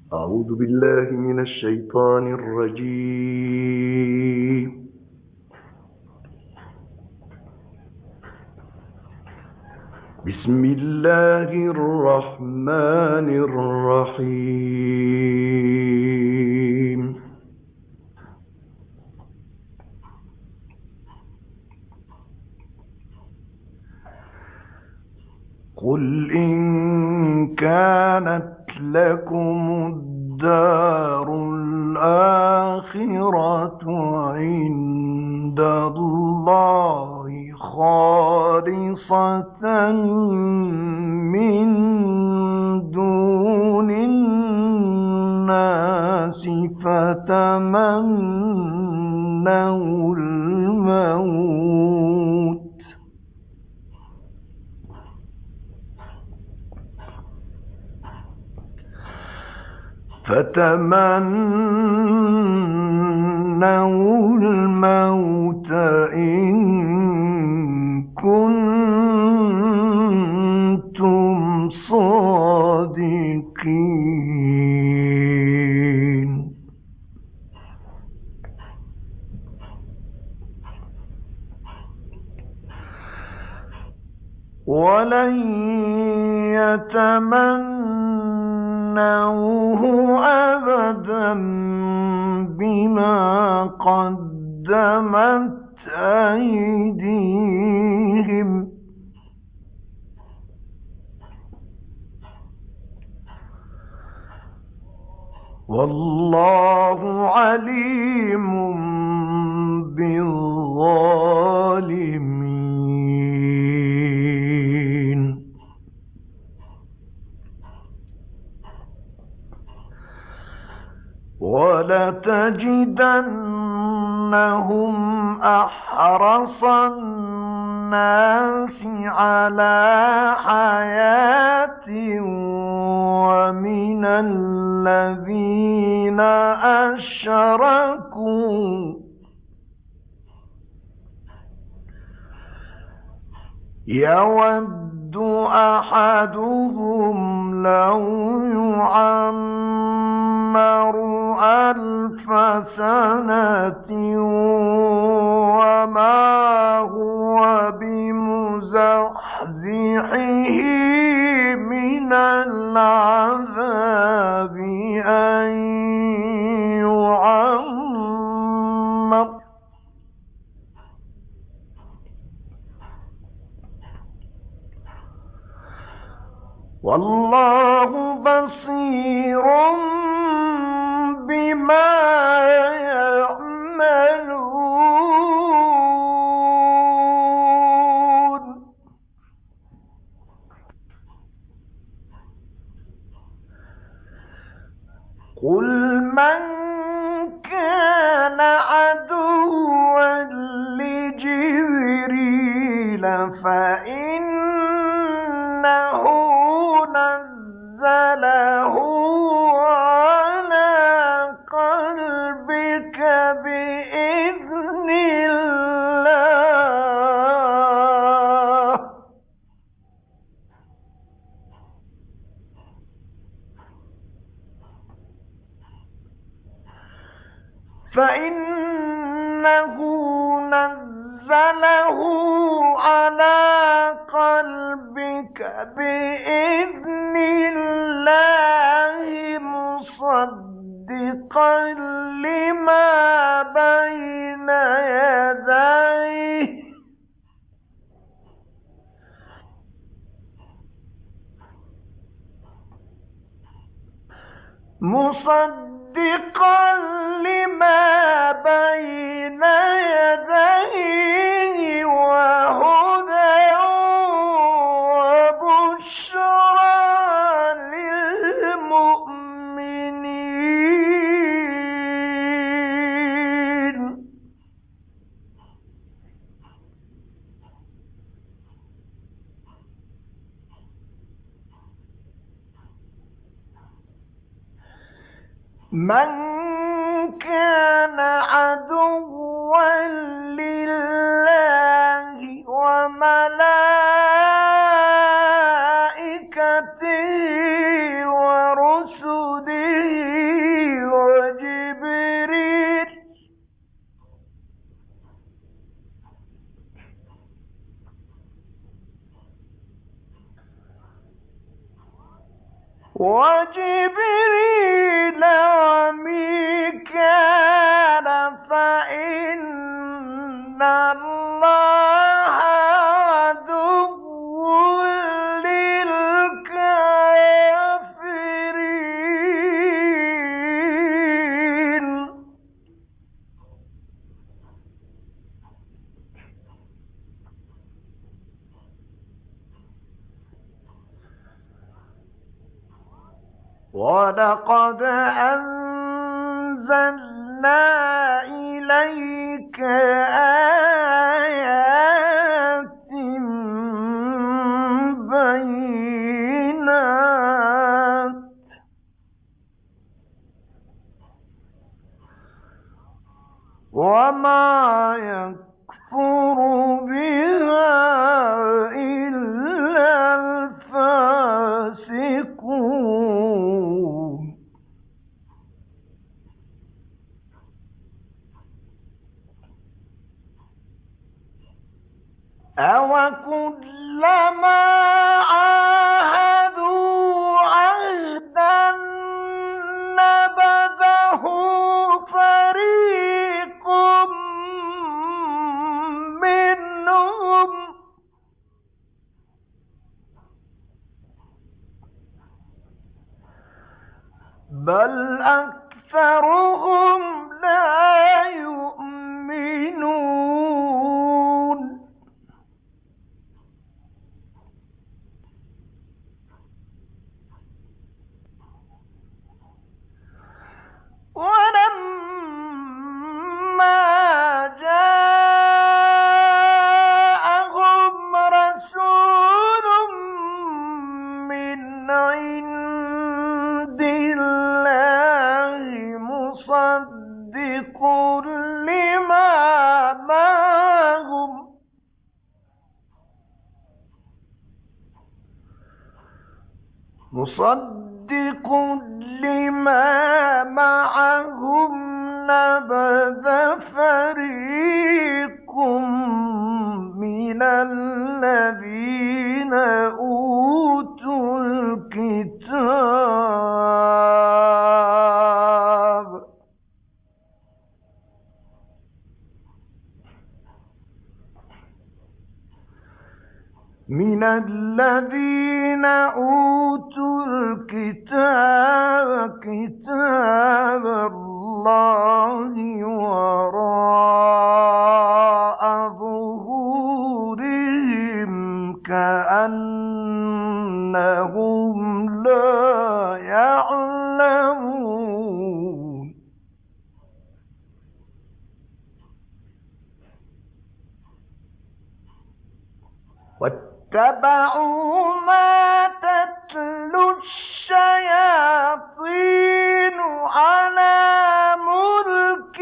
أعوذ بالله من الشيطان الرجيم. بسم الله الرحمن الرحيم. قل إن كانت لكم الدار الآخرة عند الله خالصة من دون الناس فتمنوا الموت إن كنتم صادقين. ولن يتمنوه أبدا بما قدمت أيديهم والله عليم بالظالمين. ولتجدنهم أحرص الناس على حياة ومن الذين أشركوا يود أحدهم لو يعمر 1000 سنة وما هو بمزحزحه من العذاب أن يعمر والله بصير بما يعملون. قل من كان عدوا لجبريل فإنه نزله على قلبك بإذن الله فإنه نزله على قلبك بإذن الله مصدقا لما بين يديه مصدقا لما بين يديه وهدى وبشرى للمؤمنين. من كان عدوا لله وملائكته ورسله وجبريل وميكال فإن الله عدو للكافرين. ولقد أنزلنا إليك آيات بينات وما يكفر بها إلا الفاسقون. أَوَكُلَّمَا عَاهَدُوا عَهْدًا نَّبَذَهُ فَرِيقٌ مِّنْهُم ۚ بَلْ أَكْثَرُهُمْ لَا يُؤْمِنُونَ. ولما جاءهم رسول من عند الله مصدق لما معهم نبذ فريق من الذين أوتوا الكتاب كتاب الله وراء ظهورهم كأنهم لا يعلمون. واتبعوا ما تتلو الشياطين على ملك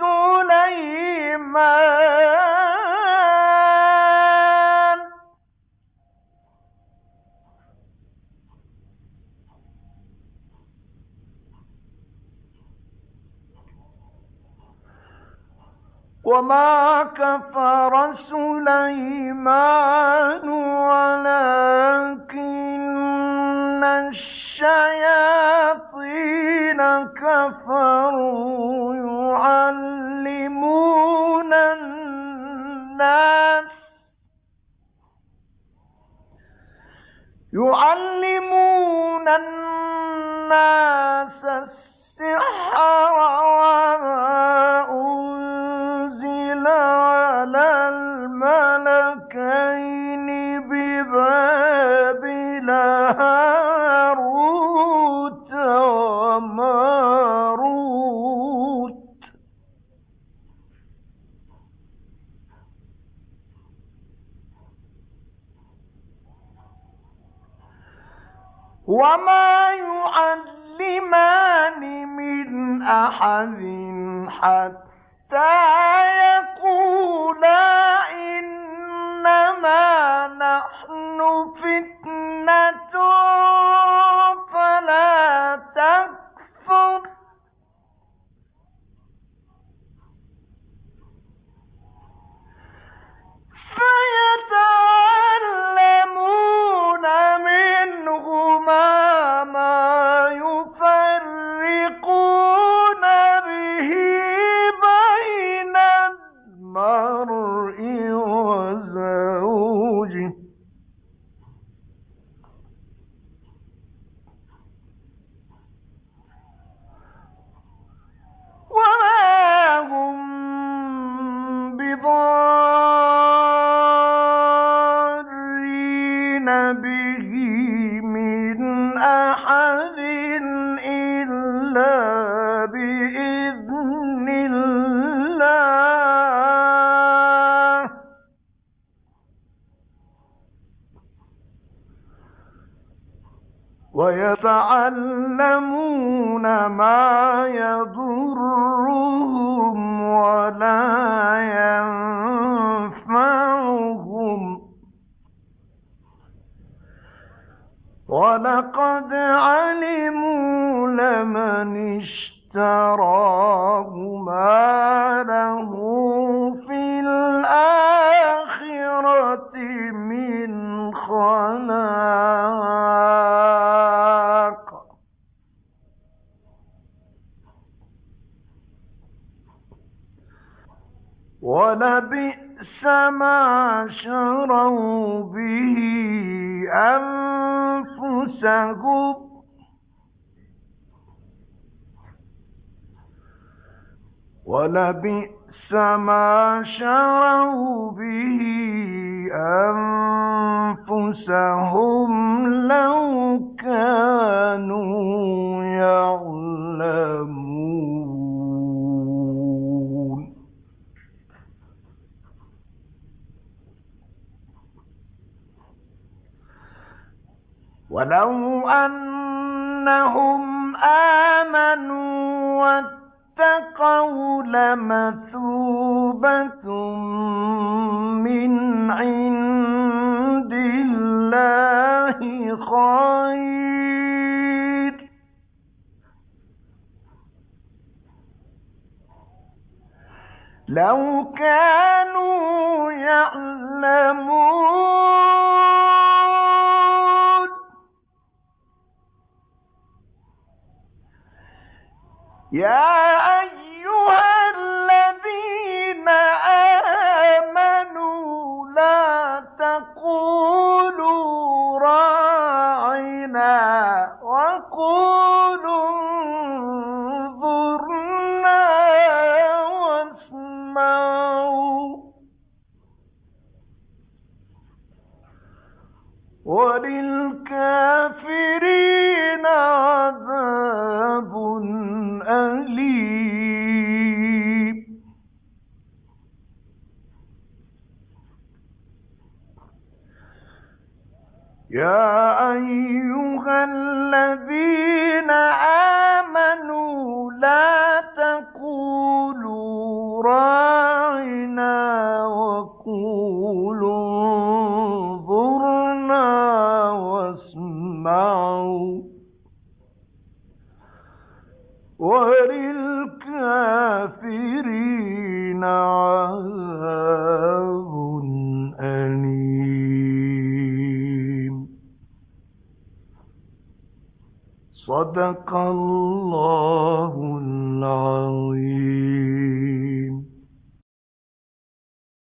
سليمان وما كفر سليمان ولكن الشياطين كفروا يعلمون الناس السحر وما أنزل على الملكين ببابل هاروت وماروت وما يعلمان من أحد حتى يقولا إنما نحن فتنة فلا تكفر فيتعلمون منهما ما إلا بإذن الله. ويتعلمون ما يضرهم ولا ينفعهم، ولقد علموا لمن اشتراه ما له في الآخرة من خلاق. ولبئس ما شروا به أنفسهم، ولبئس ما شروا به أنفسهم لو كانوا يعلمون. ولو أنهم آمنوا واتقوا لمثوبة من عند الله خير، لو كانوا يعلمون. يا أيها الذين آمنوا لا تقولوا راعنا وقولوا انظرنا واسمعوا وللكافرين عذاب أليم. يا أيها الذين آمنوا لا تقولوا راعنا وقولوا انظرنا واسمعوا وللكافرين عذاب أليم. صدق الله